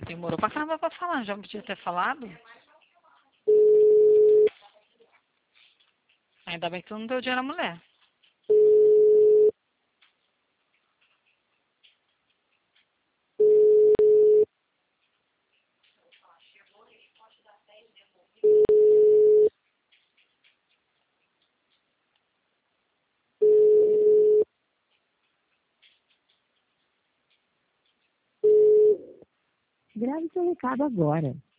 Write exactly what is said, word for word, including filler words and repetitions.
Demorou pra caramba pra falar, já podia ter falado. Ainda bem que tu não deu dinheiro à mulher. Grave seu recado agora.